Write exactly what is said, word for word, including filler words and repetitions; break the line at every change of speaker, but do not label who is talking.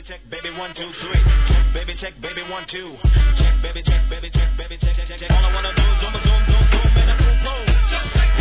check, baby, one, two, three. Check, baby, check, baby, one, two. Check, baby, check, baby, check, baby, check, check, check, check. All I wanna do is zoom, zoom, zoom, zoom, and a boom, boom.